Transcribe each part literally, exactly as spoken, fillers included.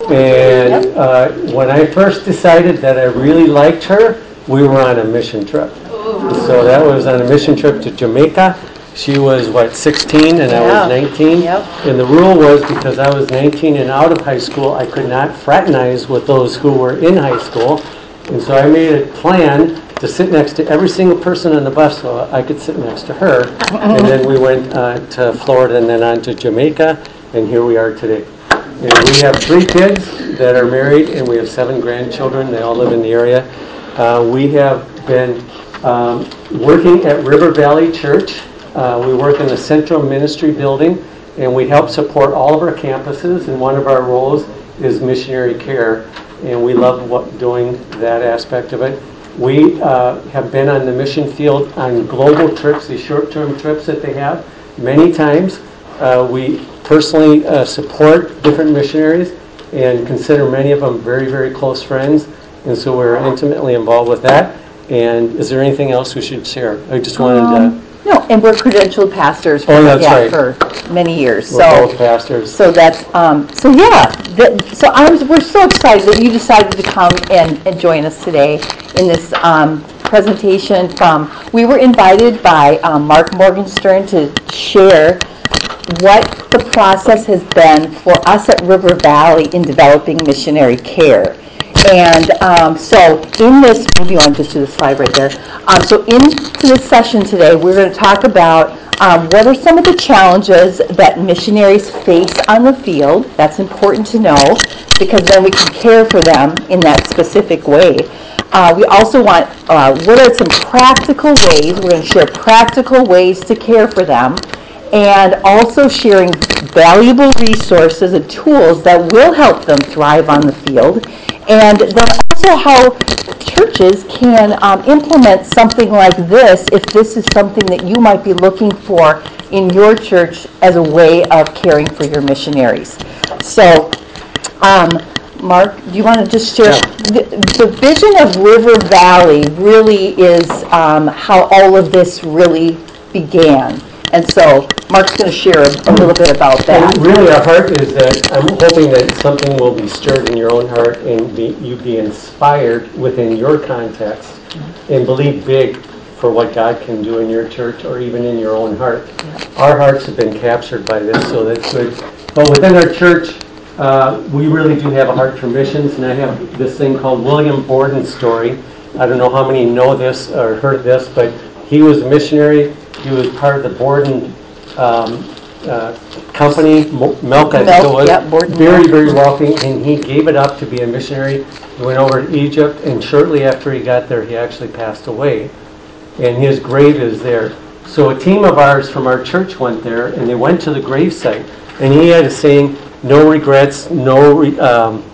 And uh, when I first decided that I really liked her, we were on a mission trip. So that was on a mission trip to Jamaica. She was, what, sixteen and I was nineteen? Yep. And the rule was, because I was nineteen and out of high school, I could not fraternize with those who were in high school. And so I made a plan to sit next to every single person on the bus so I could sit next to her. And then we went uh, to Florida and then on to Jamaica, and here we are today. And we have three kids that are married, and we have seven grandchildren. They all live in the area. Uh, we have been um, working at River Valley Church. Uh, we work in the Central Ministry Building, and we help support all of our campuses, and one of our roles is missionary care, and we love what, doing that aspect of it. We uh, have been on the mission field on global trips, these short-term trips that they have, many times. Uh, we personally uh, support different missionaries and consider many of them very, very close friends, and so we're intimately involved with that. And is there anything else we should share? I just wanted Um, to... No, and we're credentialed pastors for, Oh, that's yeah, right. for many years. We're so, both pastors. So that's um, so yeah. That, so I'm we're so excited that you decided to come and, and join us today in this um, presentation. From we were invited by um, Mark Morgenstern to share what the process has been for us at River Valley in developing missionary care. And um, so in this, maybe you want to just do the slide right there. Um, so into this session today, we're going to talk about um, what are some of the challenges that missionaries face on the field. That's important to know, because then we can care for them in that specific way. Uh, we also want, uh, what are some practical ways, we're going to share practical ways to care for them, and also sharing valuable resources and tools that will help them thrive on the field. And then also how churches can um, implement something like this if this is something that you might be looking for in your church as a way of caring for your missionaries. So, um, Mark, do you want to just share? Yeah. The, the vision of River Valley really is um, how all of this really began. And so Mark's going to share a, a little bit about that. And really, our heart is that I'm hoping that something will be stirred in your own heart and be, you be inspired within your context and believe big for what God can do in your church or even in your own heart. Our hearts have been captured by this, so that's good. But within our church, uh, we really do have a heart for missions, and I have this thing called William Borden's story. I don't know how many know this or heard this, but he was a missionary. He was part of the Borden um, uh, company, Milk, I think it was. Yeah, Borden. Very, very wealthy, and he gave it up to be a missionary. He went over to Egypt, and shortly after he got there, he actually passed away. And his grave is there. So a team of ours from our church went there, and they went to the gravesite. And he had a saying, no regrets, no... Re- um,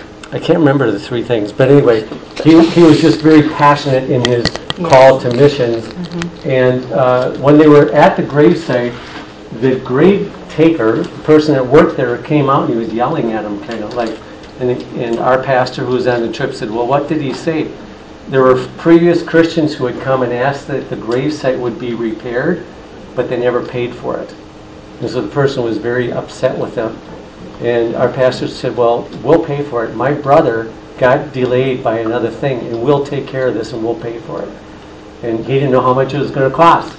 I can't remember the three things, but anyway, he, he was just very passionate in his yes. call to missions. Mm-hmm. And uh, when they were at the gravesite, the grave taker, the person that worked there, came out and he was yelling at him, kind of like, and, and our pastor who was on the trip said, well, what did he say? There were previous Christians who had come and asked that the gravesite would be repaired, but they never paid for it. And so the person was very upset with them. And our pastor said, well, we'll pay for it. My brother got delayed by another thing, and we'll take care of this, and we'll pay for it. And he didn't know how much it was going to cost.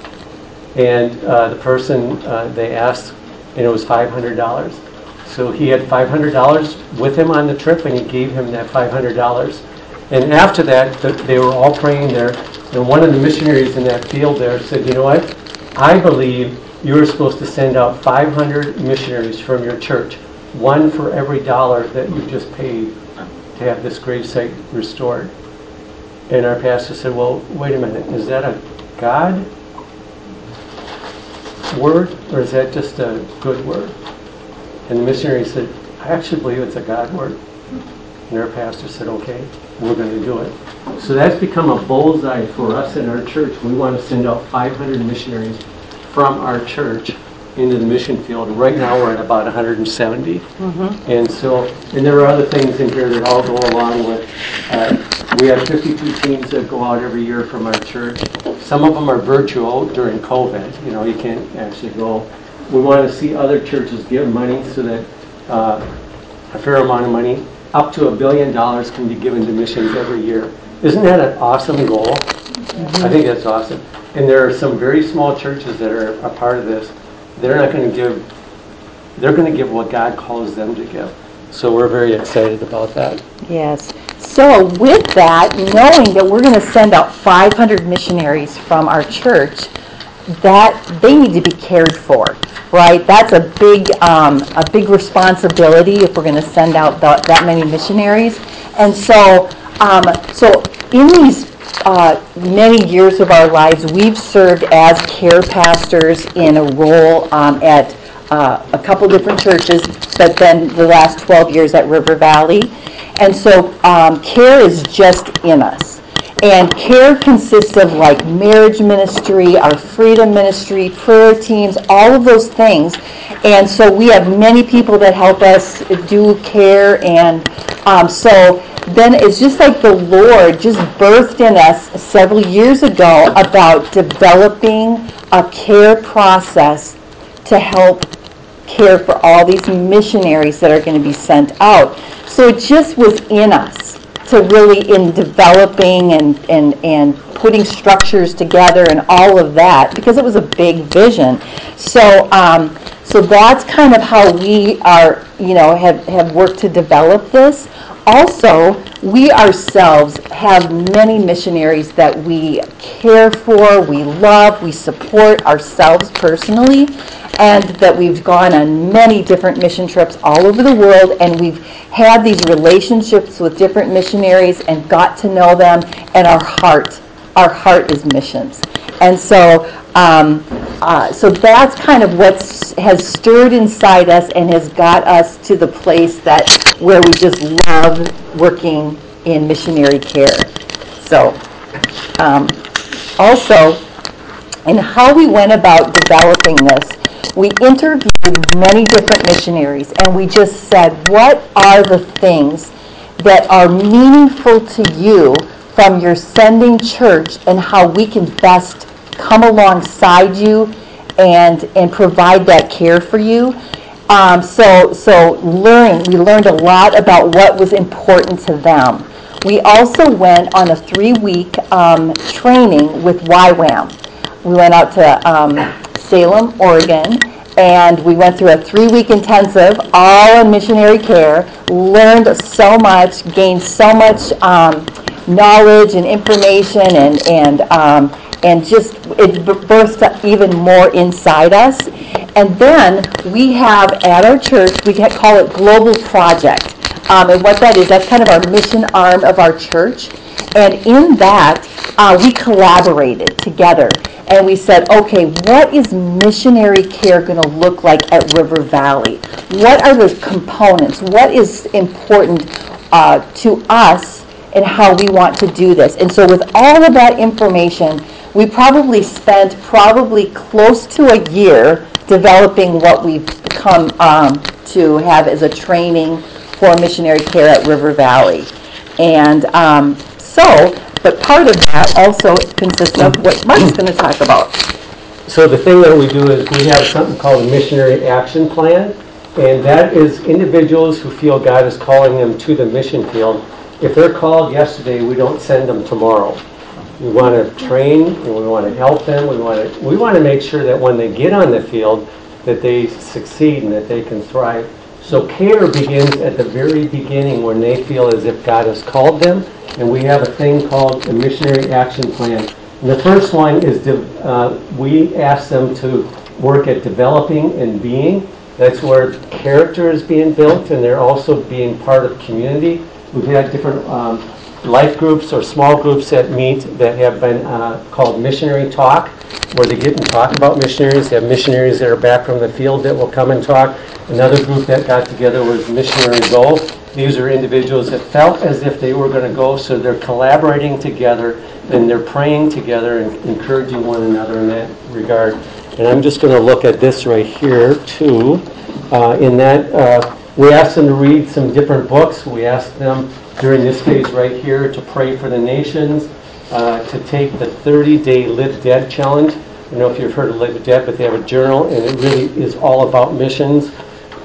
And uh, the person, uh, they asked, and it was five hundred dollars. So he had five hundred dollars with him on the trip, and he gave him that five hundred dollars. And after that, the, they were all praying there. And one of the missionaries in that field there said, you know what? I believe you're supposed to send out five hundred missionaries from your church, one for every dollar that you just paid to have this gravesite restored. And our pastor said, well, wait a minute, is that a God word, or is that just a good word? And the missionary said, I actually believe it's a God word. And our pastor said, okay, we're going to do it. So that's become a bullseye for us in our church. We want to send out five hundred missionaries from our church into the mission field. Right now we're at about one hundred seventy. Mm-hmm. And so, and there are other things in here that all go along with, uh, we have fifty-two teams that go out every year from our church. Some of them are virtual during COVID. You know, you can't actually go. We want to see other churches give money so that uh, a fair amount of money. Up to a billion dollars can be given to missions every year. Isn't that an awesome goal? Mm-hmm. I think that's awesome. And there are some very small churches that are a part of this. They're not going to give, they're going to give what God calls them to give. So we're very excited about that. Yes. So with that, knowing that we're going to send out five hundred missionaries from our church, that they need to be cared for, right? That's a big, um, a big responsibility if we're going to send out the, that many missionaries. And so, um, so in these uh, many years of our lives, we've served as care pastors in a role um, at uh, a couple different churches, but then the last twelve years at River Valley. And so um, care is just in us. And care consists of like marriage ministry, our freedom ministry, prayer teams, all of those things. And so we have many people that help us do care. And um, so then it's just like the Lord just birthed in us several years ago about developing a care process to help care for all these missionaries that are going to be sent out. So it just was in us to really, in developing and, and, and putting structures together and all of that, because it was a big vision. So um, so that's kind of how we are, you know, have, have worked to develop this. Also, we ourselves have many missionaries that we care for, we love, we support ourselves personally, and that we've gone on many different mission trips all over the world, and we've had these relationships with different missionaries and got to know them, and our heart, our heart is missions. And so, um, uh, so that's kind of what has stirred inside us and has got us to the place that where we just love working in missionary care. So, um, also, in how we went about developing this, we interviewed many different missionaries, and we just said, what are the things that are meaningful to you from your sending church, and how we can best come alongside you and and provide that care for you. Um, so so learn we learned a lot about what was important to them. We also went on a three-week um, training with Y WAM. We went out to um, Salem, Oregon, and we went through a three-week intensive, all in missionary care, learned so much, gained so much um, knowledge and information, and and um, and just it birthed even more inside us. And then we have at our church, we call it Global Project. Um, and what that is, that's kind of our mission arm of our church. And in that, uh, we collaborated together. And we said, okay, what is missionary care going to look like at River Valley? What are the components? What is important uh, to us and how we want to do this? And so with all of that information, we probably spent probably close to a year developing what we've come um, to have as a training for missionary care at River Valley. And um, so, but part of that also consists of what Mike's going to talk about. So the thing that we do is we have something called a missionary action plan, and that is individuals who feel God is calling them to the mission field. If they're called yesterday, we don't send them tomorrow. We want to train, and we want to help them. We want to we want to make sure that when they get on the field, that they succeed and that they can thrive. So care begins at the very beginning when they feel as if God has called them, and we have a thing called a missionary action plan. And the first one is de- uh, we ask them to work at developing and being. That's where character is being built, and they're also being part of community. We've had different um, life groups or small groups that meet that have been uh, called missionary talk, where they get and talk about missionaries. They have missionaries that are back from the field that will come and talk. Another group that got together was Missionary Go. These are individuals that felt as if they were going to go, so they're collaborating together and they're praying together and encouraging one another in that regard. And I'm just going to look at this right here too. Uh, in that, uh, we asked them to read some different books. We asked them during this phase right here to pray for the nations, uh, to take the thirty-day Live Dead challenge. I don't know if you've heard of Live Dead, but they have a journal, and it really is all about missions.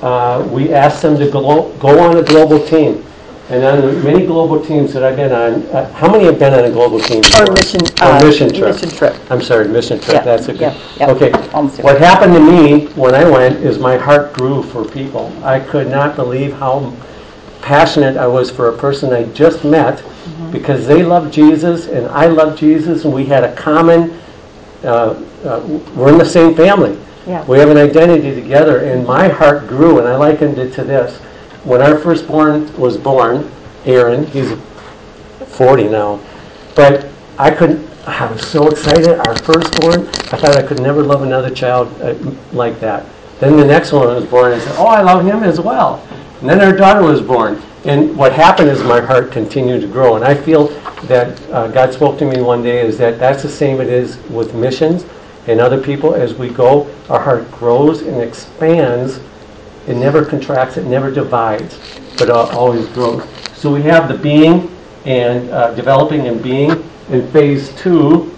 uh, we asked them to go, go on a global team. And on the many global teams that I've been on, uh, how many have been on a global team? Or before? mission, Or uh, mission trip. mission trip. I'm sorry, mission trip. Yeah, That's a good. yeah, yeah. Okay. Almost there. What happened to me when I went is my heart grew for people. I could not believe how passionate I was for a person I just met, mm-hmm. because they love Jesus and I love Jesus, and we had a common. Uh, uh, we're in the same family. Yeah. We have an identity together, and my heart grew, and I likened it to this. When our firstborn was born, Aaron, he's forty now, but I couldn't, I was so excited, our firstborn, I thought I could never love another child uh, like that. Then the next one was born, and I said, oh, I love him as well. And then our daughter was born, and what happened is my heart continued to grow, and I feel that uh, God spoke to me one day is that that's the same it is with missions and other people. As we go, our heart grows and expands. It never contracts, it never divides, but uh, always grows. So we have the being and uh, developing and being. In phase two,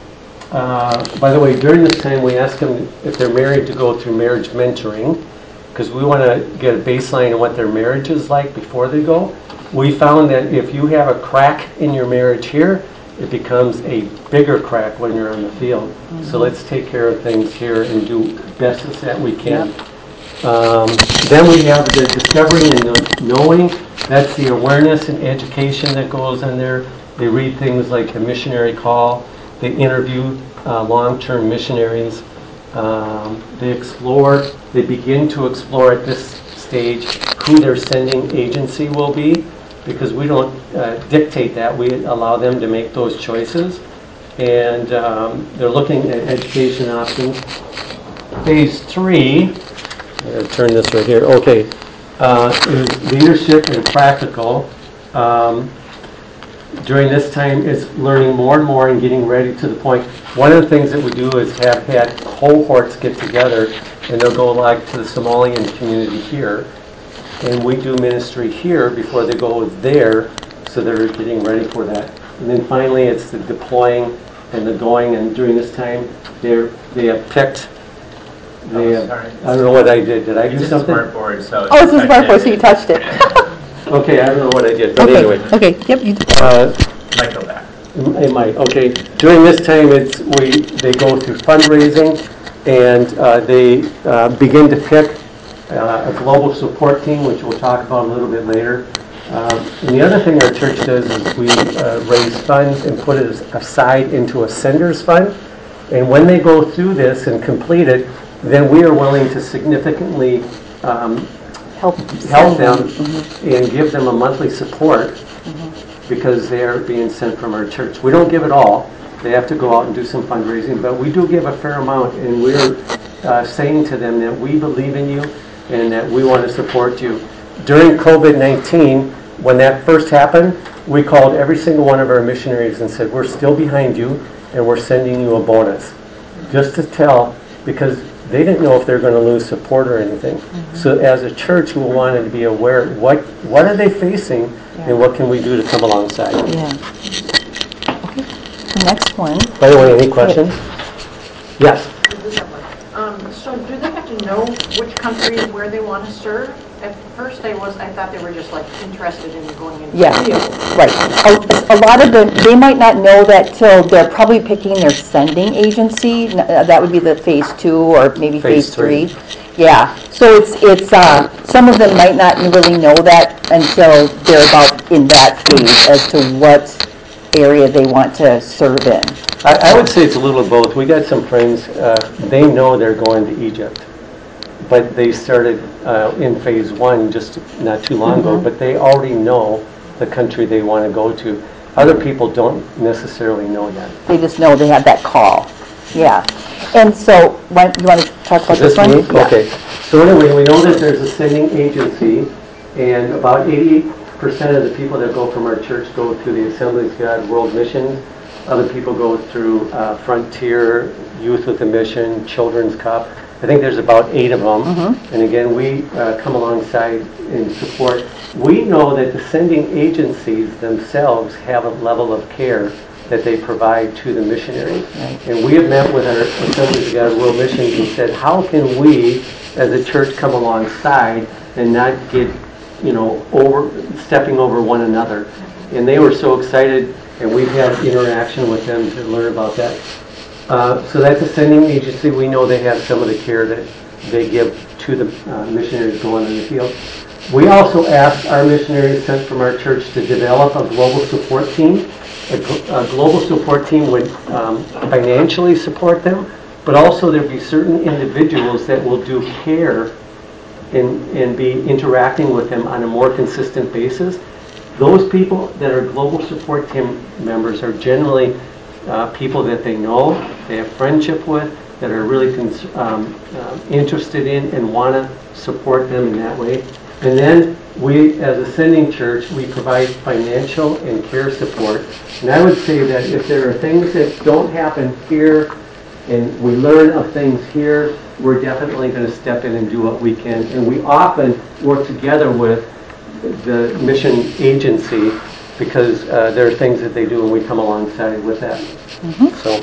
uh, by the way, during this time we ask them if they're married to go through marriage mentoring, because we want to get a baseline of what their marriage is like before they go. We found that if you have a crack in your marriage here, it becomes a bigger crack when you're on the field. Mm-hmm. So let's take care of things here and do best that we can. Yep. Um, then we have the discovering and the knowing. That's the awareness and education that goes in there. They read things like the missionary call. They interview uh, long-term missionaries. Um, they explore. They begin to explore at this stage who their sending agency will be, because we don't uh, dictate that. We allow them to make those choices. And um, they're looking at education options. Phase three. I'm going to turn this right here. Okay. Uh, is leadership and practical. Um, during this time is learning more and more and getting ready to the point. One of the things that we do is have had cohorts get together, and they'll go like to the Somalian community here, and we do ministry here before they go there, so they're getting ready for that. And then finally it's the deploying and the going, and during this time they're, they have picked They, uh, I don't know what I did. Did I do It's a something? smart board, so Oh, it's a smart board, so you touched it. Okay, I don't know what I did, but Okay, anyway. okay, yep, you did. Uh, might go back. It might. Okay. During this time, it's we they go through fundraising, and uh, they uh, begin to pick uh, a global support team, which we'll talk about a little bit later. Um, and the other thing our church does is we uh, raise funds and put it aside into a senders fund. And when they go through this and complete it, then we are willing to significantly um, help help them mm-hmm. and give them a monthly support, mm-hmm. because they are being sent from our church. We don't give it all. They have to go out and do some fundraising, but we do give a fair amount, and we're uh, saying to them that we believe in you and that we want to support you. During covid nineteen, when that first happened, we called every single one of our missionaries and said, we're still behind you, and we're sending you a bonus. Just to tell, because they didn't know if they're going to lose support or anything. Mm-hmm. So as a church, we wanted to be aware, what what are they facing, yeah. and what can we do to come alongside? Yeah. Okay. The next one. By the way, any questions? Yes. Um, so do they have to know which country where they want to serve? At first, I was I thought they were just like interested in going into yeah. the field. Right. A, a lot of them, they might not know that till they're probably picking their sending agency. That would be the phase two or maybe phase, phase three. three. Yeah. So it's it's uh, some of them might not really know that until they're about in that phase as to what area they want to serve in. I, I would say it's a little of both. We got some friends, uh, they know they're going to Egypt, but they started uh, in phase one just not too long mm-hmm. ago, but they already know the country they want to go to. Other people don't necessarily know yet. They just know they have that call. Yeah. And so, what, you want to talk about Is this, this one? Me? Yeah. Okay. So anyway, we know that there's a sending agency, and about eighty percent of the people that go from our church go through the Assemblies of God World Mission. Other people go through uh, Frontier, Youth with a Mission, Children's Cup. I think there's about eight of them. Mm-hmm. And again, we uh, come alongside and support. We know that the sending agencies themselves have a level of care that they provide to the missionaries. Right. And we have met with our Assemblies of God World Missions and said, how can we as a church, come alongside and not get, you know, over stepping over one another. And they were so excited, and we've had interaction with them to learn about that. Uh, so that's a sending agency. We know they have some of the care that they give to the uh, missionaries going in the field. We also asked our missionaries sent from our church to develop a global support team. A, a global support team would um, financially support them, but also there'd be certain individuals that will do care and, and be interacting with them on a more consistent basis. Those people that are global support team members are generally uh, people that they know, they have friendship with, that are really cons- um, uh, interested in and want to support them in that way. And then we, as a sending church, we provide financial and care support. And I would say that if there are things that don't happen here and we learn of things here, we're definitely going to step in and do what we can. And we often work together with the mission agency because uh, there are things that they do and we come alongside with that. Mm-hmm. So.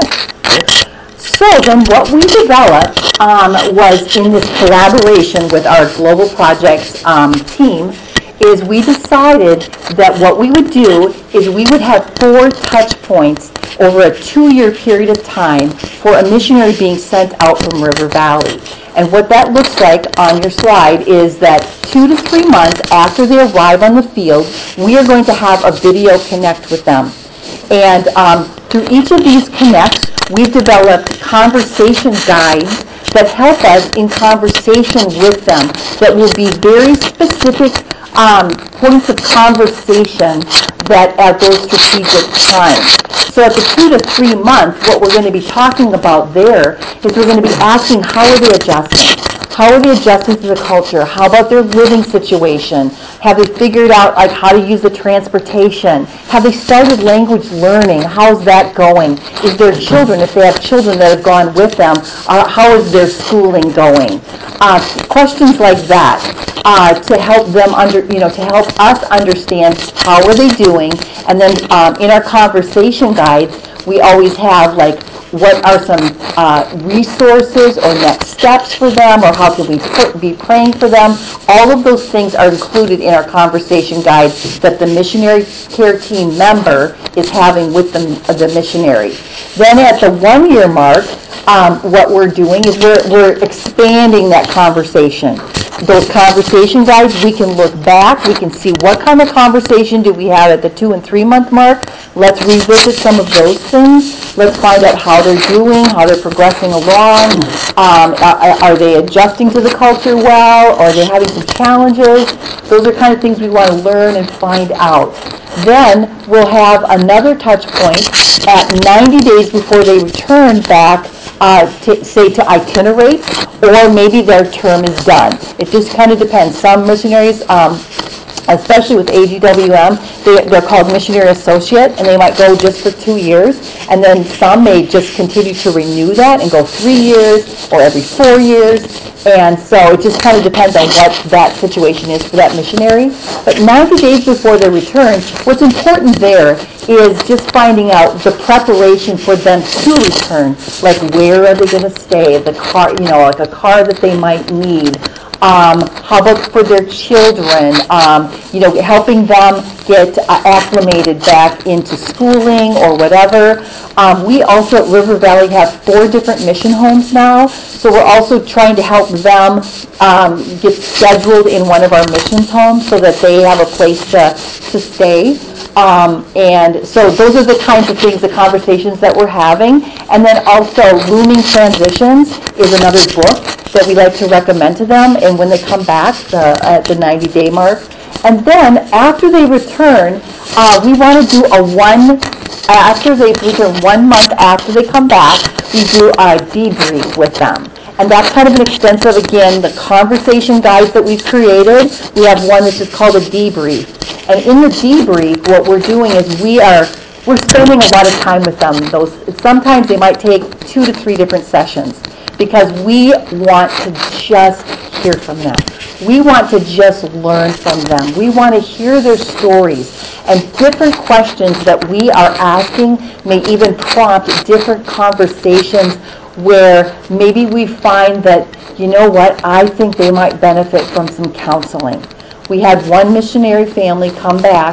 Yes. So then what we developed um, was in this collaboration with our Global Projects um, team is we decided that what we would do is we would have four touch points over a two-year period of time for a missionary being sent out from River Valley. And what that looks like on your slide is that two to three months after they arrive on the field, we are going to have a video connect with them. And um, through each of these connects, we've developed conversation guides that help us in conversation with them that will be very specific um, points of conversation that at those strategic times. So at the two to three months, what we're going to be talking about there is we're going to be asking how are they adjusting? How are they adjusting to the culture? How about their living situation? Have they figured out like how to use the transportation? Have they started language learning? How's that going? Is their children, if they have children that have gone with them, uh, how is their schooling going? Uh, questions like that uh, to help them under, you know, to help us understand how are they doing. And then um, in our conversation guides, we always have like what are some uh, resources or next steps for them, or how can we put, be praying for them. All of those things are included in our conversation guide that the missionary care team member is having with the, the missionary. Then at the one year mark, um, what we're doing is we're, we're expanding that conversation. Those conversation guides, we can look back, we can see what kind of conversation do we have at the two and three month mark. Let's revisit some of those things. Let's find out how they're doing, how they're progressing along. Um, are, are they adjusting to the culture well? Or are they having some challenges? Those are kind of things we want to learn and find out. Then we'll have another touch point at ninety days before they return back, uh, to, say to itinerate, or maybe their term is done. It just kind of depends. Some missionaries, um, especially with A G W M, they, they're called missionary associate, and they might go just for two years, and then some may just continue to renew that and go three years or every four years, and so it just kind of depends on what that situation is for that missionary. But ninety days before they return, what's important there is just finding out the preparation for them to return, like where are they going to stay, the car, you know, like a car that they might need. Um, how about for their children, um, you know, helping them get uh, acclimated back into schooling or whatever. Um, we also at River Valley have four different mission homes now, so we're also trying to help them um, get scheduled in one of our missions homes so that they have a place to, to stay. Um, and so those are the kinds of things, the conversations that we're having. And then also Looming Transitions is another book that we like to recommend to them, and when they come back the, at the ninety day mark. And then after they return, uh, we want to do a one, after they return one month after they come back, we do a debrief with them. And that's kind of an extensive, again, the conversation guides that we've created. We have one that's just called a debrief. And in the debrief, what we're doing is we are, we're spending a lot of time with them. Those, sometimes they might take two to three different sessions, because we want to just hear from them. We want to just learn from them. We want to hear their stories. And different questions that we are asking may even prompt different conversations where maybe we find that, you know what, I think they might benefit from some counseling. We had one missionary family come back,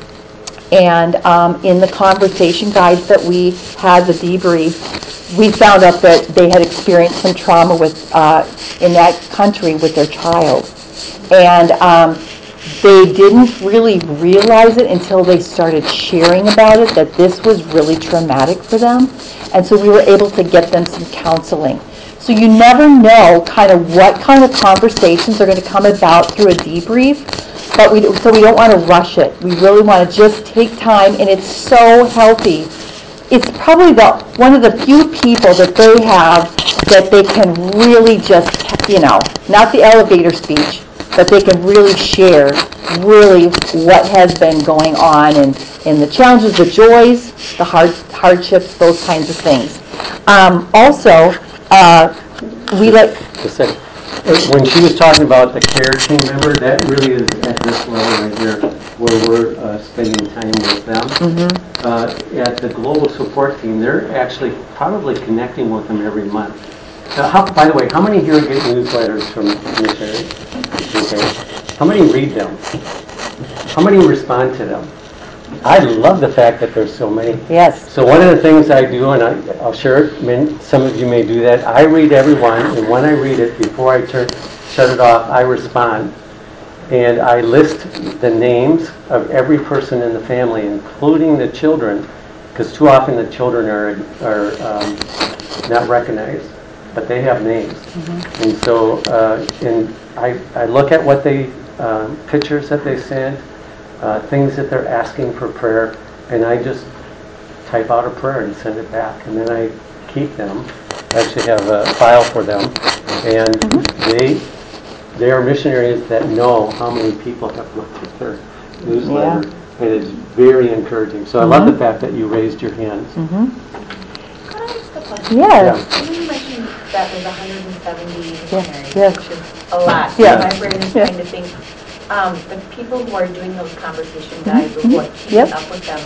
and um, in the conversation guides that we had, the debrief, we found out that they had experienced some trauma with uh, in that country with their child. And um, they didn't really realize it until they started sharing about it, that this was really traumatic for them. And so we were able to get them some counseling. So you never know kind of what kind of conversations are going to come about through a debrief, but we, so we don't want to rush it. We really want to just take time, and it's so healthy. It's probably the one of the few people that they have that they can really just, you know, not the elevator speech, but they can really share really what has been going on, and, and the challenges, the joys, the hard, hardships, those kinds of things. Um, also, uh, we like... Just a second. When she was talking about the care team member, that really is at this level right here, where we're uh, spending time with them. Mm-hmm. Uh, at the global support team, they're actually probably connecting with them every month. Now, how, by the way, how many here get newsletters from missionaries? Okay. How many read them? How many respond to them? I love the fact that there's so many. Yes. So one of the things I do, and I, I'll share it, some of you may do that, I read every one, and when I read it, before I turn, shut it off, I respond. And I list the names of every person in the family, including the children, because too often the children are, are um, not recognized, but they have names. Mm-hmm. And so uh, and I, I look at what they, um, pictures that they sent, Uh, things that they're asking for prayer, and I just type out a prayer and send it back, and then I keep them. I actually have a file for them, and mm-hmm. they they are missionaries that know how many people have looked at their newsletter, yeah. and it's very encouraging. So mm-hmm. I love the fact that you raised your hands. Mm-hmm. Can I ask a question? Yeah. yeah. You mentioned that there's one hundred seventy missionaries, yeah. which is a lot. Yeah. My brain is yeah. trying to think. Um, the people who are doing those conversation guides, mm-hmm. or what keeps yep. up with them,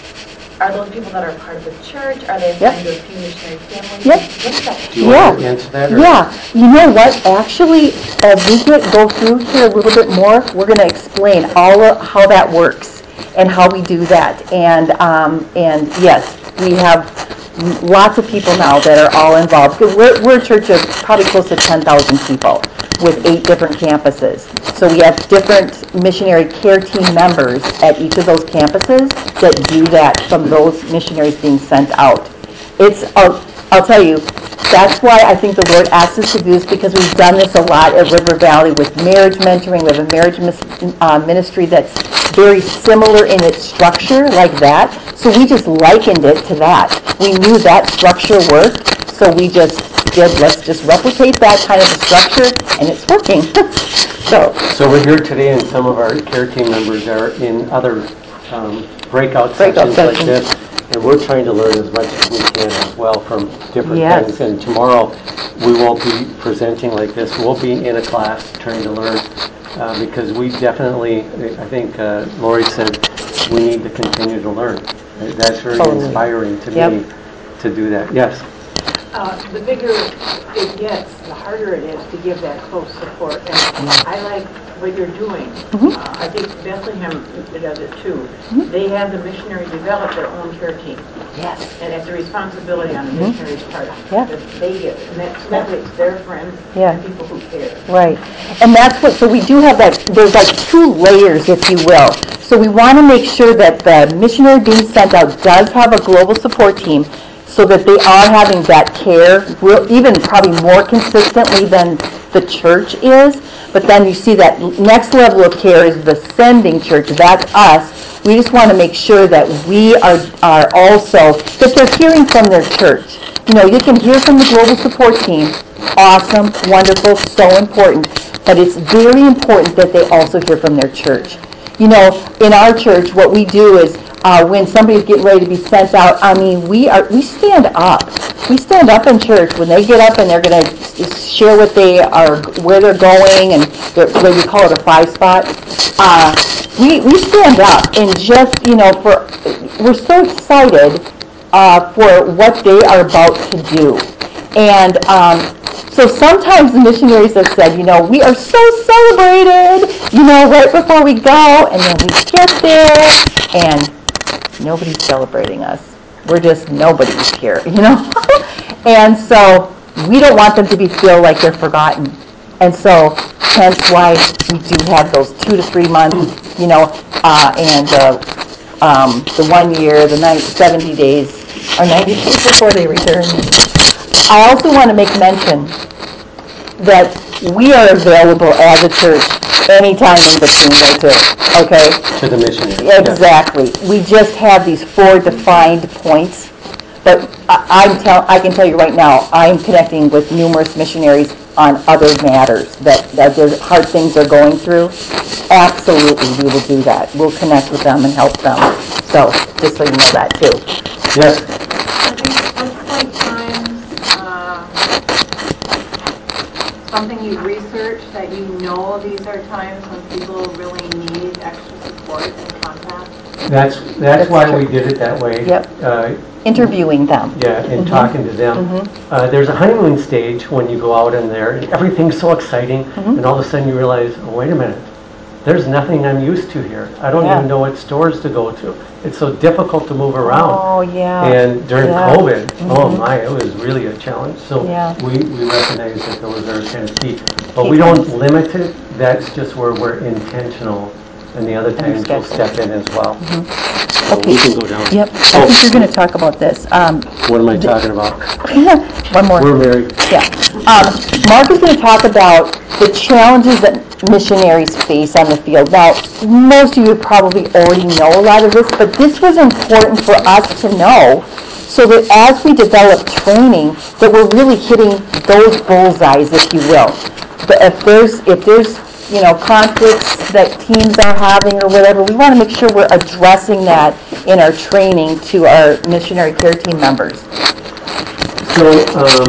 are those people that are part of the church? Are they yep. assigned to a few missionary families? Yep. What's that? Do you yeah. want to answer that? Or? Yeah. You know what? Actually, as we get go through here a little bit more, we're going to explain all of how that works and how we do that. And um, and yes, we have lots of people now that are all involved. We're, we're a church of probably close to ten thousand people with eight different campuses. So we have different missionary care team members at each of those campuses that do that from those missionaries being sent out. It's, I'll, I'll tell you, that's why I think the Lord asked us to do this, because we've done this a lot at River Valley with marriage mentoring. We have a marriage uh, ministry that's very similar in its structure, like that. So we just likened it to that. We knew that structure worked, so we just did, let's just replicate that kind of a structure, and it's working. so, so we're here today, and some of our care team members are in other um, breakout, breakout sessions, sessions like this. And we're trying to learn as much as we can as well from different yes. things. And tomorrow we won't be presenting like this. We'll be in a class trying to learn uh, because we definitely, I think uh, Lori said, we need to continue to learn. That's very totally. inspiring to yep. me to do that. Yes? Uh, the bigger it gets, the harder it is to give that close support. And I like what you're doing. Mm-hmm. Uh, I think Bethlehem does it too. Mm-hmm. They have the missionary develop their own care team. Yes. And it's a responsibility on the mm-hmm. missionary's part yeah. that they give. And that's that way it's their friends yeah. and people who care. Right. And that's what, so we do have that, there's like two layers, if you will. So we want to make sure that the missionary being sent out does have a global support team, so that they are having that care, even probably more consistently than the church is. But then you see that next level of care is the sending church. That's us. We just want to make sure that we are, are also, that they're hearing from their church. You know, you can hear from the global support team. Awesome, wonderful, so important. But it's very important that they also hear from their church. You know, in our church, what we do is, Uh, when somebody's getting ready to be sent out, I mean, we are we stand up. We stand up in church when they get up and they're going to share what they are, where they're going, and we call it a five spot. Uh, we we stand up and just, you know, for we're so excited uh, for what they are about to do. And um, so sometimes the missionaries have said, you know, we are so celebrated, you know, right before we go, and then we get there, and nobody's celebrating us. We're just nobody's here, you know? And so we don't want them to be feel like they're forgotten. And so hence why we do have those two to three months, you know, uh, and uh, um, the one year, the nine, seventy days, or ninety days before they return. I also want to make mention that we are available as a church anytime in between there too, okay? To the missionary. Exactly. Yeah. We just have these four defined points, but I, I'm tell, I can tell you right now, I'm connecting with numerous missionaries on other matters that, that there's hard things they're going through. Absolutely, we will do that. We'll connect with them and help them. So, just so you know that too. Yes. Are these touch point times uh, something you've researched that you know these are times when people really need extra support and contact? That's that's, that's why true. We did it that way. Yep. Uh, Interviewing them. Yeah, and mm-hmm. talking to them. Mm-hmm. Uh, there's a honeymoon stage when you go out in there, and everything's so exciting, mm-hmm. and all of a sudden you realize, oh, wait a minute, there's nothing I'm used to here. I don't yeah. even know what stores to go to. It's so difficult to move around. Oh, yeah. And during yeah. COVID, mm-hmm. oh my, it was really a challenge. So yeah. we, we recognize that those are kind of key. But key we don't times. Limit it. That's just where we're intentional. And the other times we'll step in as well. Mm-hmm. So okay. we can go down. Yep. Oh. I think you're going to talk about this. Um, what am I th- talking about? One more. We're married. Yeah. Um, Mark is going to talk about the challenges that missionaries face on the field. Now, most of you probably already know a lot of this, but this was important for us to know so that as we develop training, that we're really hitting those bullseyes, if you will. But if there's, if there's, you know, conflicts that teams are having or whatever, we want to make sure we're addressing that in our training to our missionary care team members. So, um,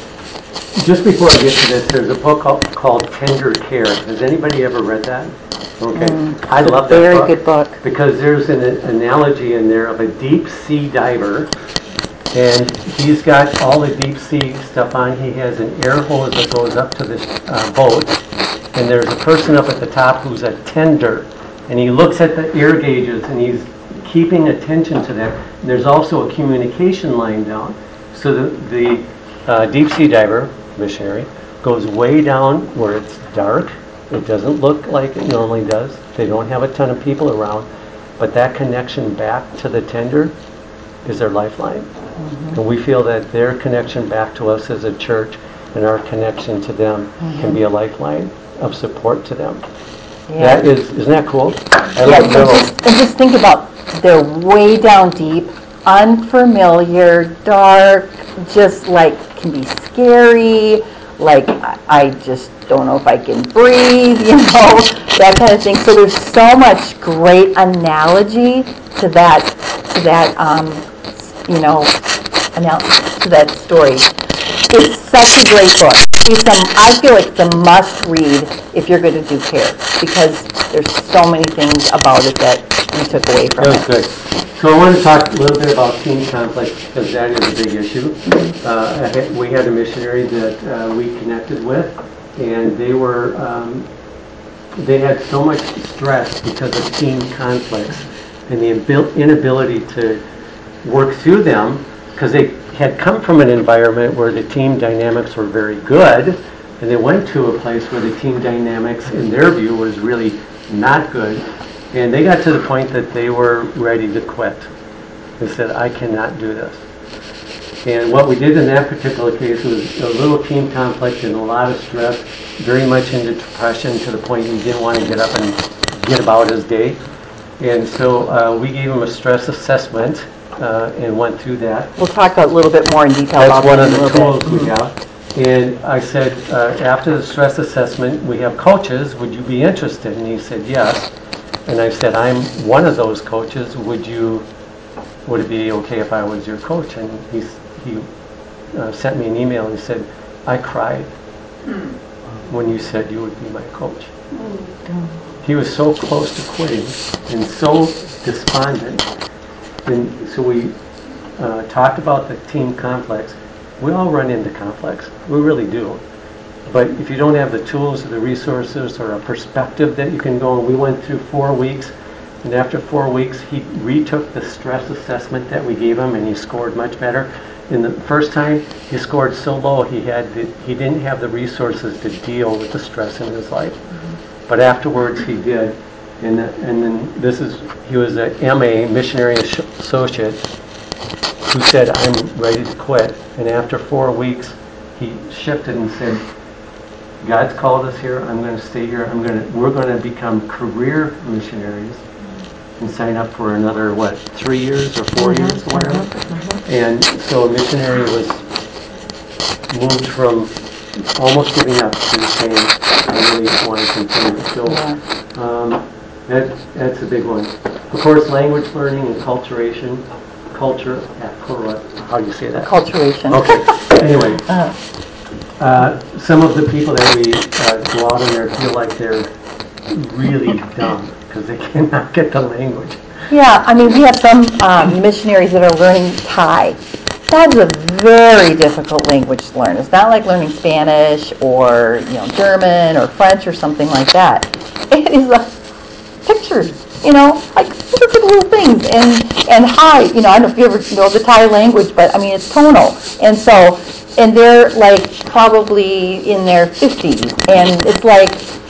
just before I get to this, there's a book called, called Tender Care. Has anybody ever read that? Okay. Mm, I love that very book. Very good book. Because there's an analogy in there of a deep sea diver, and he's got all the deep sea stuff on. He has an air hose that goes up to this uh, boat, and there's a person up at the top who's a tender, and he looks at the air gauges, and he's keeping attention to that. And there's also a communication line down. So the, the uh, deep sea diver, missionary, goes way down where it's dark. It doesn't look like it normally does. They don't have a ton of people around. But that connection back to the tender is their lifeline. Mm-hmm. And we feel that their connection back to us as a church and our connection to them mm-hmm. can be a lifeline of support to them. Yeah. That is, isn't that cool? I yeah, like and, just, and just think about, they're way down deep, unfamiliar, dark, just like can be scary, like I, I just don't know if I can breathe, you know, that kind of thing. So there's so much great analogy to that, to that, um, you know, anal- to that story. It's such a great book. It's a, I feel like it's a must read if you're going to do care, because there's so many things about it that we took away from it. That was good. So I want to talk a little bit about team conflict, because that is a big issue. Uh, we had a missionary that uh, we connected with, and they were um, they had so much stress because of team conflicts and the abil- inability to work through them, because they had come from an environment where the team dynamics were very good, and they went to a place where the team dynamics, in their view, was really not good. And they got to the point that they were ready to quit. They said, I cannot do this. And what we did in that particular case was a little team conflict and a lot of stress, very much into depression to the point he didn't want to get up and get about his day. And so uh, we gave him a stress assessment uh, and went through that. We'll talk a little bit more in detail That's about one that of the tools mm-hmm. we have. And I said, uh, after the stress assessment, we have coaches. Would you be interested? And he said, yes. And I said, I'm one of those coaches. Would you, would it be okay if I was your coach? And he he uh, sent me an email and he said, I cried mm. when you said you would be my coach. Mm. He was so close to quitting and so despondent. And so we uh, talked about the team conflicts. We all run into conflicts. We really do. But if you don't have the tools or the resources or a perspective that you can go, and we went through four weeks, and after four weeks, he retook the stress assessment that we gave him, and he scored much better. In the first time, he scored so low, he had the, he didn't have the resources to deal with the stress in his life. Mm-hmm. But afterwards, he did. And, and then this is, he was a M A, missionary associate, who said, I'm ready to quit. And after four weeks, he shifted and said, God's called us here. I'm going to stay here. I'm going to, we're going to become career missionaries and sign up for another, what, three years or four mm-hmm, years or whatever. Mm-hmm, mm-hmm. And so a missionary was moved from almost giving up to saying, I really want to continue. So um, that, that's a big one. Of course, language learning and culturation. Culture, how do you say that? Acculturation. Okay. Anyway, uh, uh, some of the people that we uh, go out in there feel like they're really dumb because they cannot get the language. Yeah, I mean, we have some um, missionaries that are learning Thai. That's a very difficult language to learn. It's not like learning Spanish or, you know, German or French or something like that. It is a pictures. You know, like look at little things, and and hi, you know, I don't know if you ever know the Thai language, but I mean it's tonal, and so, and they're like probably in their fifties, and it's like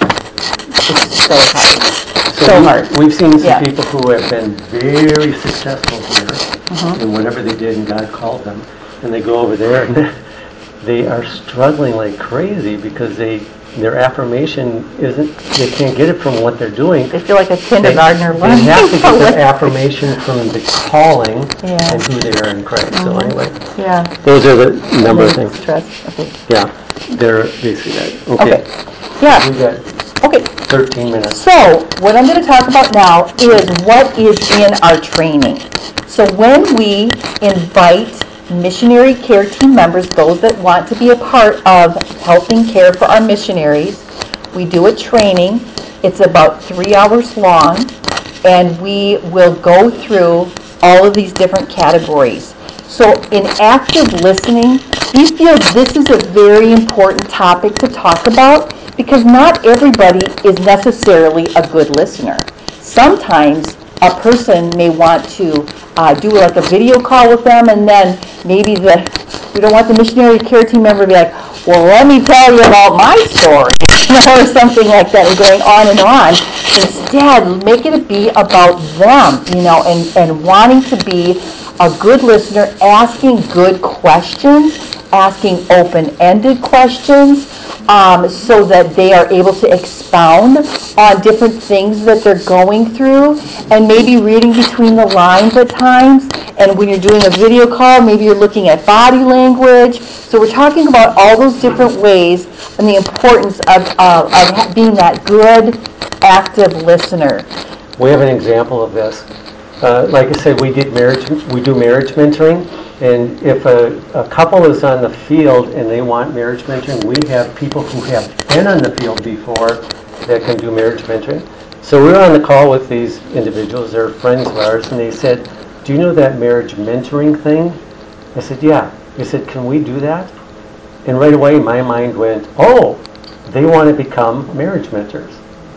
it's so hard, so, so we, hard. We've seen some yeah. people who have been very successful here mm-hmm. in whatever they did, and God called them, and they go over there and they are struggling like crazy because they. Their affirmation isn't, they can't get it from what they're doing. They feel like a kindergartner. They, they have to get their affirmation from the calling yeah. and who they are in Christ. Mm-hmm. So anyway, yeah. those are the number of things. Stress. Okay. Yeah, they're basically that. Okay. okay. Yeah. We got okay. thirteen minutes. So what I'm going to talk about now is what is in our training. So when we invite missionary care team members, those that want to be a part of helping care for our missionaries, we do a training. It's about three hours long, and we will go through all of these different categories. So in active listening, we feel this is a very important topic to talk about because not everybody is necessarily a good listener. Sometimes a person may want to uh, do like a video call with them, and then maybe the we don't want the missionary care team member to be like, well, let me tell you about my story, you know, or something like that, and going on and on. Instead, make it be about them, you know, and, and wanting to be a good listener, asking good questions, asking open-ended questions, um, so that they are able to expound on different things that they're going through, and maybe reading between the lines at times. And when you're doing a video call, maybe you're looking at body language. So we're talking about all those different ways and the importance of, uh, of being that good, active listener. We have an example of this. Uh, like I said, we did marriage. We do marriage mentoring. And if a, a couple is on the field and they want marriage mentoring, we have people who have been on the field before that can do marriage mentoring. So we were on the call with these individuals, they're friends of ours, and they said, do you know that marriage mentoring thing? I said, yeah. They said, can we do that? And right away my mind went, oh, they want to become marriage mentors.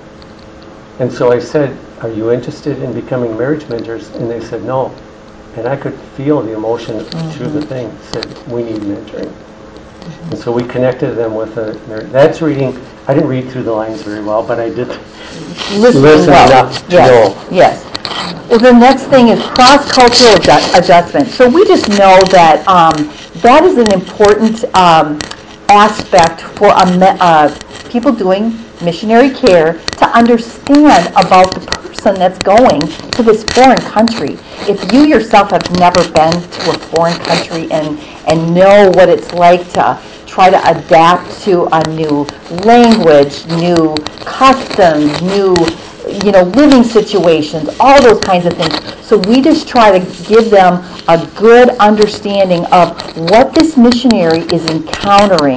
And so I said, are you interested in becoming marriage mentors? And they said, no. And I could feel the emotion mm-hmm. through the thing. Said, we need mentoring. Mm-hmm. And so we connected them with a, that's reading, I didn't read through the lines very well, but I did listen, listen well. enough to yes. know. Yes. Well, the next thing is cross-cultural adju- adjustment. So we just know that um, that is an important um, aspect for a me- uh, people doing missionary care to understand about the person that's going to this foreign country. If you yourself have never been to a foreign country and, and know what it's like to try to adapt to a new language, new customs, new you know, living situations, all those kinds of things. So we just try to give them a good understanding of what this missionary is encountering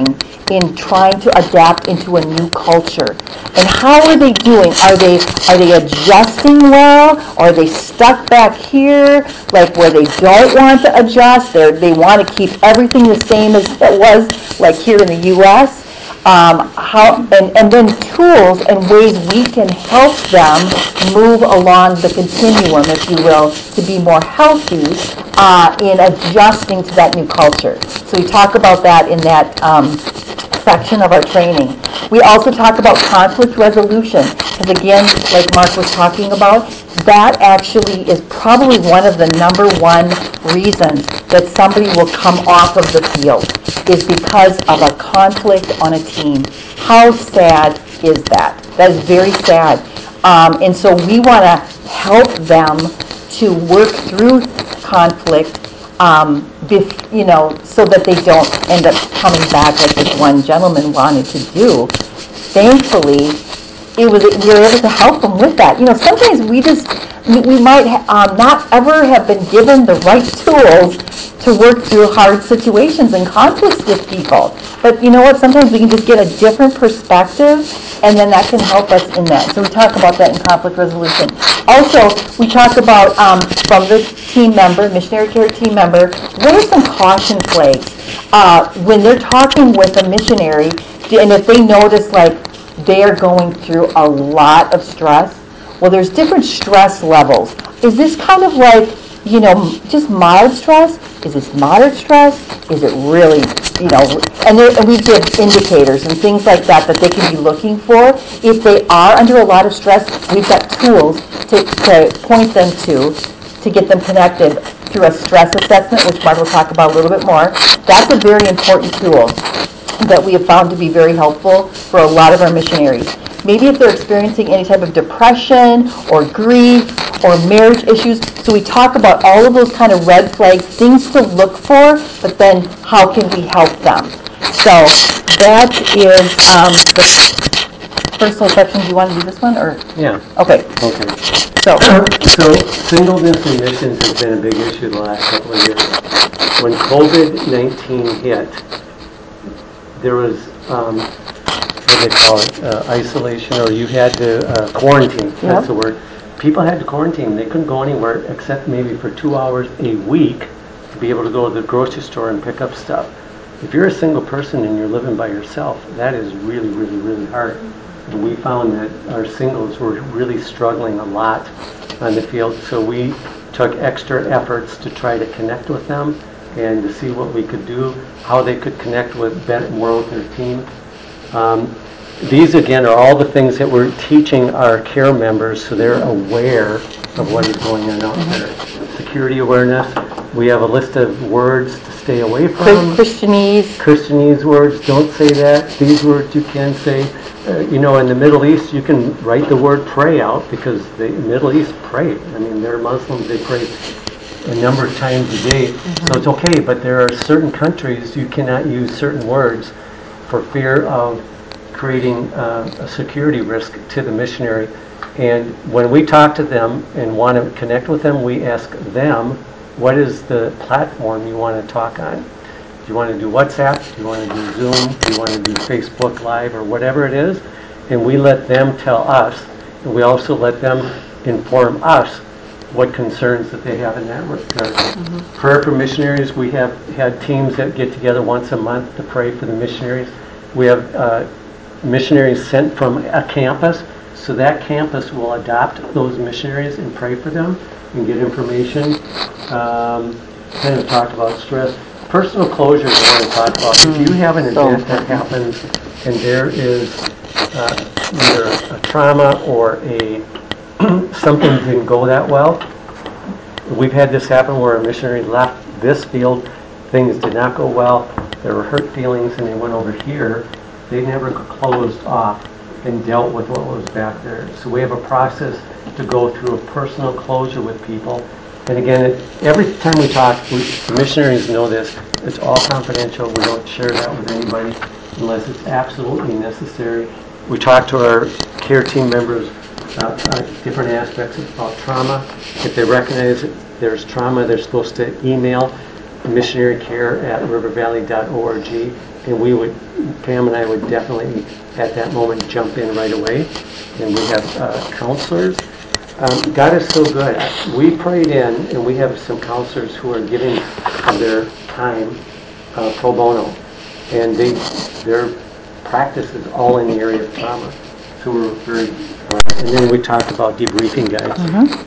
in trying to adapt into a new culture. And how are they doing? Are they are they adjusting well? Or are they stuck back here, like where they don't want to adjust? They they want to keep everything the same as it was, like here in the U S Um, how and, and then tools and ways we can help them move along the continuum, if you will, to be more healthy uh, in adjusting to that new culture. So we talk about that in that um, section of our training. We also talk about conflict resolution, because again, like Mark was talking about, that actually is probably one of the number one reasons that somebody will come off of the field, is because of a conflict on a team. How sad is that? That is very sad. Um, and so we want to help them to work through conflict, um, bef- you know, so that they don't end up coming back like this one gentleman wanted to do. Thankfully, it was we were able to help them with that. You know, sometimes we just we, we might um, not ever have been given the right tools to work through hard situations and conflicts with people. But you know what? Sometimes we can just get a different perspective, and then that can help us in that. So we talk about that in conflict resolution. Also, we talk about um, from the team member, missionary care team member, what are some caution flags uh, when they're talking with a missionary, and if they notice like they are going through a lot of stress. Well, there's different stress levels. Is this kind of like, you know, just mild stress? Is this moderate stress? Is it really, you know, and, there, and we give indicators and things like that that they can be looking for. If they are under a lot of stress, we've got tools to, to point them to, to get them connected through a stress assessment, which Mark will talk about a little bit more. That's a very important tool that we have found to be very helpful for a lot of our missionaries. Maybe if they're experiencing any type of depression or grief or marriage issues. So we talk about all of those kind of red flags, things to look for, but then how can we help them? So that is um, the personal section. Do you want to do this one? Or Yeah. Okay. Okay. So, So singleness and missions has been a big issue the last couple of years. When COVID nineteen hit, there was, um, what do they call it, uh, isolation, or you had to uh, quarantine, that's Yeah. the word. People had to quarantine. They couldn't go anywhere except maybe for two hours a week to be able to go to the grocery store and pick up stuff. If you're a single person and you're living by yourself, that is really, really, really hard. And we found that our singles were really struggling a lot on the field, so we took extra efforts to try to connect with them and to see what we could do, how they could connect with better, more with their team. Um, these again are all the things that we're teaching our care members, so they're aware of what is going on out there. Security awareness. We have a list of words to stay away from. Christianese. Christianese words. Don't say that. These words you can say. Uh, you know, in the Middle East, you can write the word pray out because the Middle East pray. I mean, they're Muslims. They pray a number of times a day, mm-hmm. So it's okay, but there are certain countries you cannot use certain words for fear of creating uh, a security risk to the missionary. And when we talk to them and want to connect with them, we ask them, what is the platform you want to talk on? Do you want to do WhatsApp? Do you want to do Zoom? Do you want to do Facebook Live or whatever it is? And we let them tell us, and we also let them inform us what concerns that they have in that regard. Mm-hmm. Prayer for missionaries, we have had teams that get together once a month to pray for the missionaries. We have uh, missionaries sent from a campus, so that campus will adopt those missionaries and pray for them and get information. Um, kind of talked about stress. Personal closure is what I want to talk about. Mm-hmm. If you have an event that happens and there is uh, either a trauma or a something didn't go that well. We've had this happen where a missionary left this field, things did not go well, there were hurt feelings, and they went over here. They never closed off and dealt with what was back there. So we have a process to go through a personal closure with people. And again, it, every time we talk, we, the missionaries know this, it's all confidential. We don't share that with anybody unless it's absolutely necessary. We talk to our care team members Uh, uh, different aspects about trauma. If they recognize that there's trauma, they're supposed to email missionary care at river valley dot org, and we would, Pam and I would definitely at that moment jump in right away. And we have uh, counselors. Um, God is so good. We prayed in, and we have some counselors who are giving of their time uh, pro bono, and they their practice is all in the area of trauma. So we're very glad. And then we talked about debriefing guides. Mm-hmm.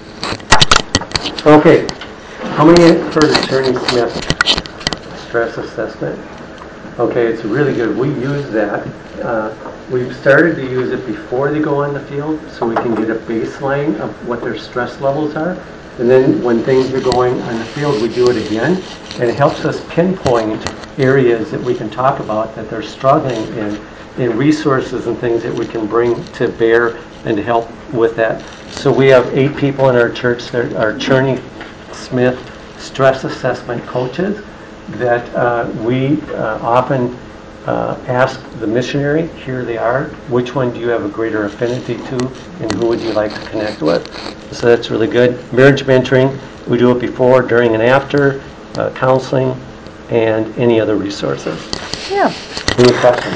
Okay, how many have heard of Attorney Smith stress assessment? Okay, it's really good. We use that. Uh, we've started to use it before they go on the field, so we can get a baseline of what their stress levels are. And then when things are going on the field, we do it again. And it helps us pinpoint areas that we can talk about that they're struggling in, and resources and things that we can bring to bear and to help with that. So we have eight people in our church that are Attorney Smith stress assessment coaches that uh, we uh, often uh, ask the missionary, here they are, which one do you have a greater affinity to, and who would you like to connect with? So that's really good. Marriage mentoring, we do it before, during, and after, uh, counseling, and any other resources. Yeah. Any questions?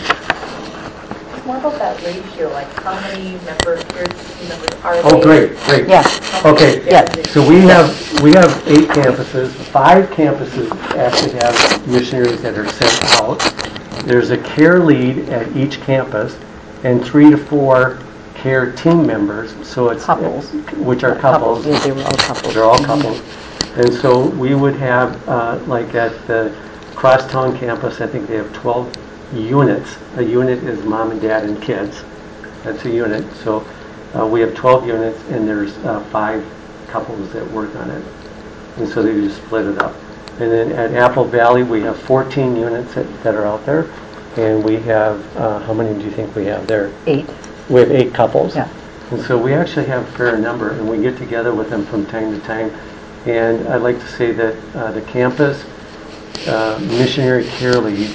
It's more about that ratio, like how many members, care team members are Oh, they? great, great. Yeah. Okay, Yeah. so we have we have eight campuses. Five campuses actually have missionaries that are sent out. There's a care lead at each campus, and three to four care team members. So it's Couples. which are couples. Yeah, they were all couples. They're all couples. And so we would have, uh, like at the Crosstown campus, I think they have twelve units. A unit is mom and dad and kids. That's a unit. So uh, we have twelve units, and there's uh, five couples that work on it. And so they just split it up. And then at Apple Valley, we have fourteen units that, that are out there. And we have, uh, how many do you think we have there? Eight. We have eight couples. Yeah. And so we actually have a fair number, and we get together with them from time to time. And I'd like to say that uh, the campus uh, missionary care lead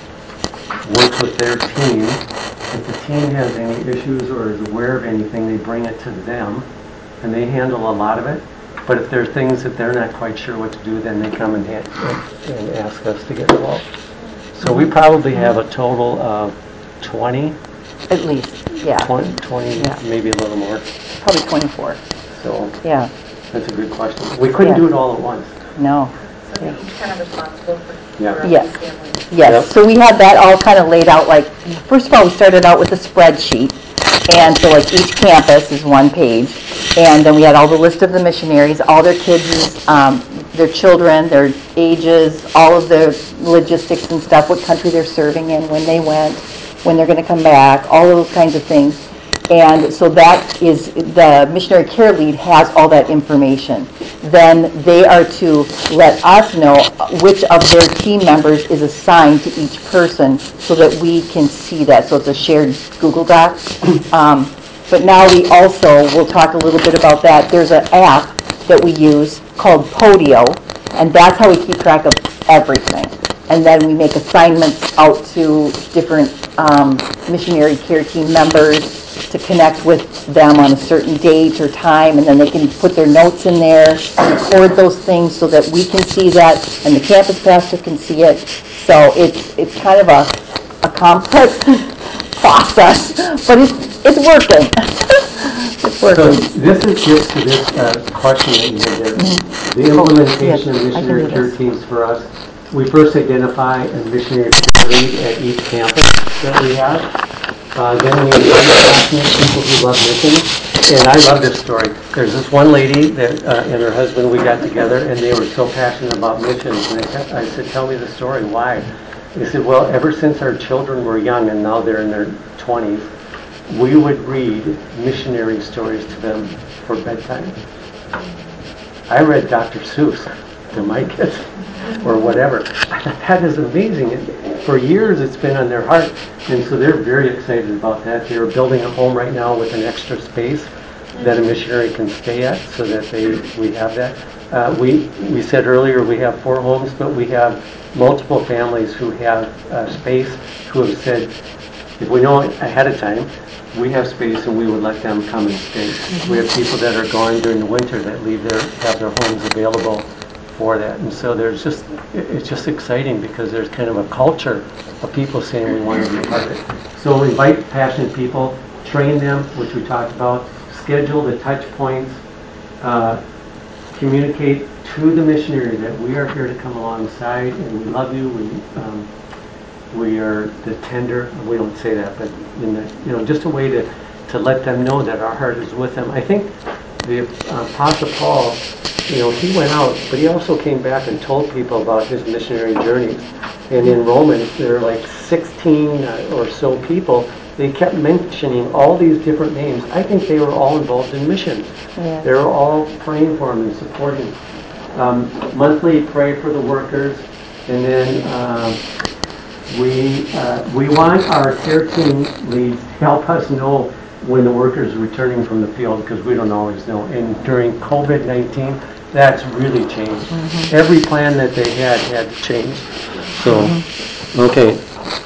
works with their team. If the team has any issues or is aware of anything, they bring it to them, and they handle a lot of it. But if there are things that they're not quite sure what to do, then they come and, ha- and ask us to get involved. So we probably have a total of twenty. At least, yeah. twenty, twenty Yeah. maybe a little more. Probably twenty-four. So Yeah. that's a good question. We couldn't Yeah. do it all at once. No. So they're each kind of responsible for Yeah. for a Yes. family. Yes, Yep. so we had that all kind of laid out, like, first of all, we started out with a spreadsheet, and so like each campus is one page, and then we had all the list of the missionaries, all their kids, um, their children, their ages, all of the logistics and stuff, what country they're serving in, when they went, when they're going to come back, all of those kinds of things. And so that is, the missionary care lead has all that information. Then they are to let us know which of their team members is assigned to each person so that we can see that. So it's a shared Google Doc. Um, but now we also, we'll talk a little bit about that. There's an app that we use called Podio, and that's how we keep track of everything. And then we make assignments out to different um, missionary care team members to connect with them on a certain date or time, and then they can put their notes in there, record those things so that we can see that, and the campus pastor can see it. So it's it's kind of a, a complex process, but it's it's working. It's So working. this is gets to this uh, question that you had there. The implementation of Yes, I can missionary do care this. teams for us. We first identify a missionary care lead at each campus that we have. Uh, then we invite passionate people who love missions. And I love this story. There's this one lady that uh, and her husband, we got together, and they were so passionate about missions. And I, I said, tell me the story. Why? They said, well, ever since our children were young, and now they're in their twenties, we would read missionary stories to them for bedtime. I read Doctor Seuss to my kids, or whatever. I thought, that is amazing. For years, it's been on their heart, and so they're very excited about that. They're building a home right now with an extra space that a missionary can stay at, so that they we have that. Uh, we we said earlier we have four homes, but we have multiple families who have uh, space who have said, if we know ahead of time, we have space and we would let them come and stay. Mm-hmm. We have people that are gone during the winter that leave their have their homes available for that. And so there's just, it's just exciting because there's kind of a culture of people saying we want to be part of it. So invite passionate people, train them, which we talked about, schedule the touch points, uh, communicate to the missionary that we are here to come alongside and we love you. We, um, we are the tender, we don't say that, but in the, you know, just a way to, to let them know that our heart is with them. I think the uh, Apostle Paul, you know, he went out, but he also came back and told people about his missionary journeys. And in Romans, there are like sixteen or so people. They kept mentioning all these different names. I think they were all involved in missions. Yeah. They were all praying for him and supporting. Um, monthly, pray for the workers, and then uh, we uh, we want our care team leads to help us know when the workers are returning from the field, because we don't always know. And during COVID nineteen, that's really changed. Mm-hmm. Every plan that they had had to change. So, mm-hmm. okay.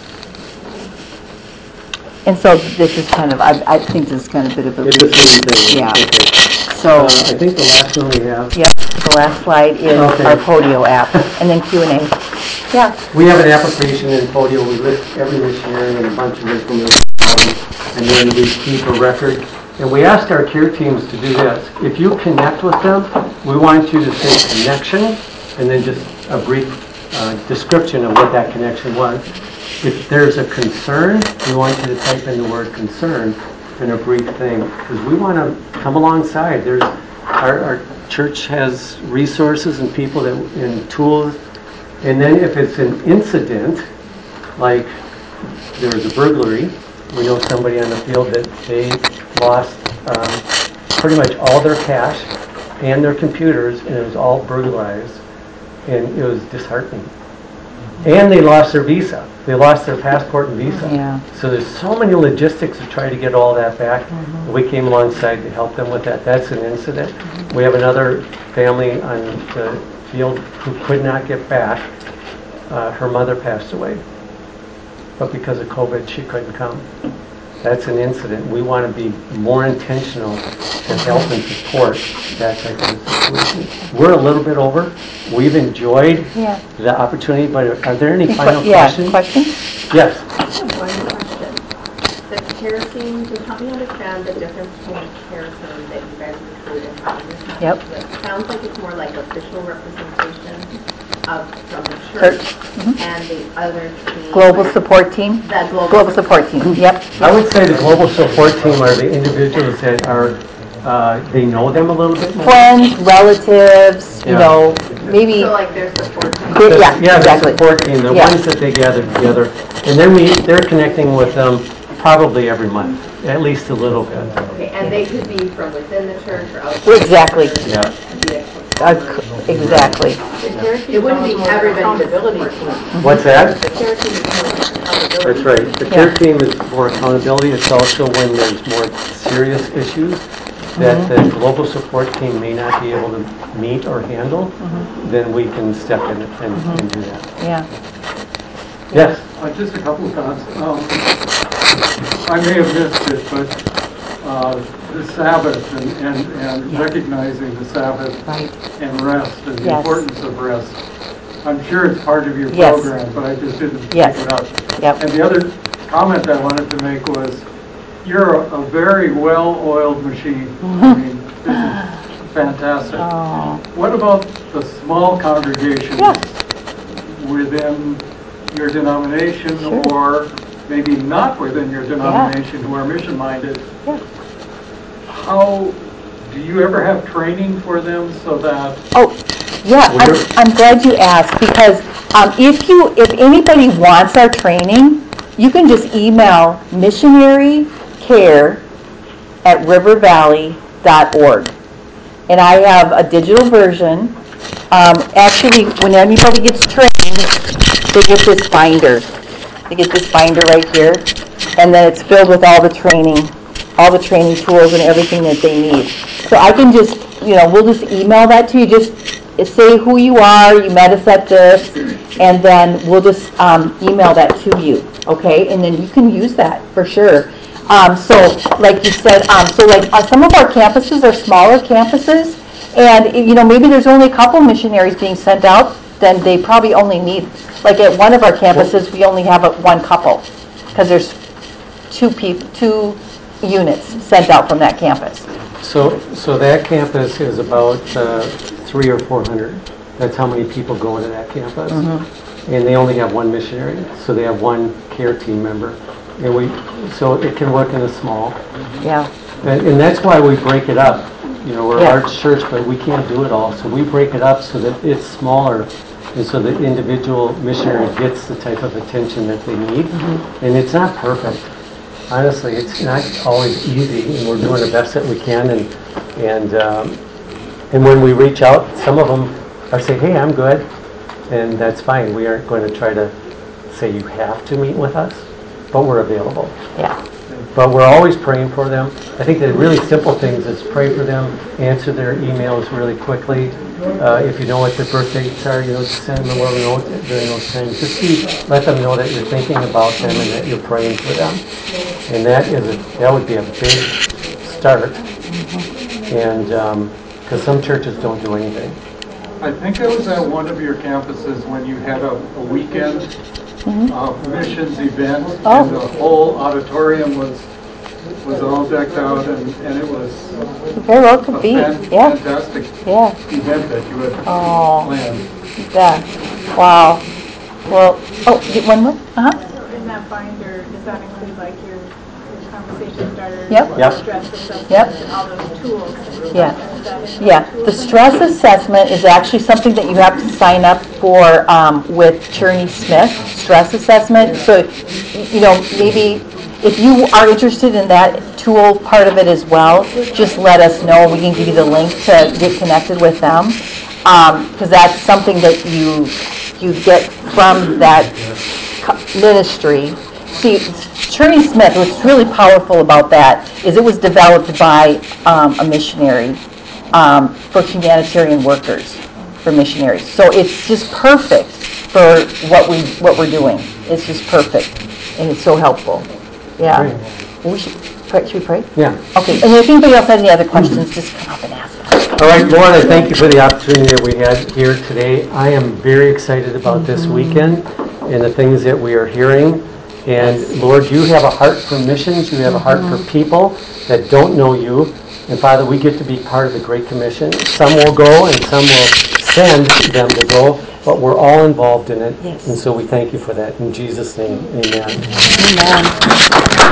And so this is kind of, I, I think this is kind of a bit of a... It's the same thing. Yeah. Okay. So... Uh, I think the last one we have... Yep, the last slide is okay. Our Podio app, and then Q and A. Yeah. We have an application in Podio. We list every missionary and a bunch of information, and then we keep a record. And we ask our care teams to do this. If you connect with them, we want you to say connection, and then just a brief uh, description of what that connection was. If there's a concern, we want you to type in the word concern in a brief thing, because we want to come alongside. There's our, our church has resources and people that and tools, and then if it's an incident, like there was a burglary, we know somebody on the field that they lost um, pretty much all their cash and their computers, and it was all burglarized, and it was disheartening. And they lost their visa. They lost their passport and visa. Yeah. So there's so many logistics to try to get all that back. Mm-hmm. We came alongside to help them with that. That's an incident. Mm-hmm. We have another family on the field who could not get back. Uh, her mother passed away. But because of COVID, she couldn't come. That's an incident. We want to be more intentional to help and support that type of situation. We're a little bit over. We've enjoyed yeah. the opportunity, but are there any final yeah, questions? questions? Yes. I have one question. The care team, just help me understand the difference between a care team that you guys recruit and how you're talking yep. to. It sounds like it's more like official representation of from the church, church mm-hmm. and the other team. Global support team. That global, global support team. Yep. I would say the global support team are the individuals that are, uh, they know them a little bit more. Friends, relatives, yeah. you know, maybe. So like their support team. The, yeah, yeah, exactly. the support team, the yeah. ones that they gather together, and they're meet, they're connecting with them probably every month, at least a little bit. Okay, and they could be from within the church or outside. Well, exactly. The church. Yeah. Uh, exactly. It wouldn't be everybody accountability. What's that? The care team is more accountability. That's right. The yeah. care team is more accountability. It's also when there's more serious issues that mm-hmm. the global support team may not be able to meet or handle, mm-hmm. then we can step in and, mm-hmm. and do that. Yeah. Yes? Uh, just a couple of thoughts. Um, I may have missed it, but uh, the Sabbath and, and, and yes. recognizing the Sabbath right. and rest and the yes. importance of rest. I'm sure it's part of your yes. program, but I just didn't yes. pick it up. Yep. And the other comment I wanted to make was, you're a, a very well-oiled machine. I mean, this is fantastic. Oh. What about the small congregations yeah. within your denomination sure. or maybe not within your denomination yeah. who are mission-minded? Yeah. How, do you ever have training for them so that... Oh, yeah, I'm, I'm glad you asked, because um, if you, if anybody wants our training, you can just email missionarycare at river valley dot org. And I have a digital version. Um, actually, when anybody gets trained, they get this binder. They get this binder right here, and then it's filled with all the training, all the training tools and everything that they need. So I can just, you know, we'll just email that to you. Just say who you are, you met us at this, and then we'll just um, email that to you, okay? And then you can use that for sure. Um, so, like you said, um, so like uh, some of our campuses are smaller campuses, And, you know, maybe there's only a couple missionaries being sent out, then they probably only need, like at one of our campuses, we only have a, one couple, because there's two people, two units sent out from that campus. So, so that campus is about uh, three or four hundred. That's how many people go into that campus. Mm-hmm. And they only have one missionary, so they have one care team member. And we, so it can work in a small. Yeah. And, and that's why we break it up. You know, we're a Yeah. large church, but we can't do it all. So we break it up so that it's smaller, and so the individual missionary gets the type of attention that they need. Mm-hmm. And it's not perfect. Honestly, it's not always easy, and we're doing the best that we can. And and um, and when we reach out, some of them are saying, "Hey, I'm good," and that's fine. We aren't going to try to say you have to meet with us, but we're available. Yeah. But we're always praying for them. I think the really simple things is pray for them, answer their emails really quickly. Uh, if you know what their birth dates are, you know, just send them a little note during those times. Just be, let them know that you're thinking about them and that you're praying for them. And that is a, that would be a big start. And because um, some churches don't do anything. I think I was at one of your campuses when you had a, a weekend mm-hmm. uh, missions event, oh. and the whole auditorium was was all decked out, and, and it was very well could a be. fan, yeah. fantastic yeah. event that you had oh. planned. Yeah. Wow. Well, oh, one more? Uh-huh. So in that binder, does that include like your, your conversation starters, yep. Yep. stress assessment, yep. and all those tools? Yeah. That Yeah. The stress assessment is actually something that you have to sign up for um, with Cherney Smith, stress assessment. So, you know, maybe if you are interested in that tool part of it as well, just let us know. We can give you the link to get connected with them. Because um, that's something that you you get from that ministry. See, Cherney Smith, what's really powerful about that is it was developed by um, a missionary um, for humanitarian workers, for missionaries. So it's just perfect for what we what we're doing. It's just perfect, and it's so helpful. Yeah. Well, we should pray. Should we pray? Yeah. Okay. And if anybody else has any other questions, just come up and ask us. All right, Lord, I thank you for the opportunity that we had here today. I am very excited about this weekend and the things that we are hearing. And Lord, you have a heart for missions. You have a heart for people that don't know you. And Father, we get to be part of the Great Commission. Some will go and some will send them to go, but we're all involved in it. Yes. And so we thank you for that. In Jesus' name, amen. Amen.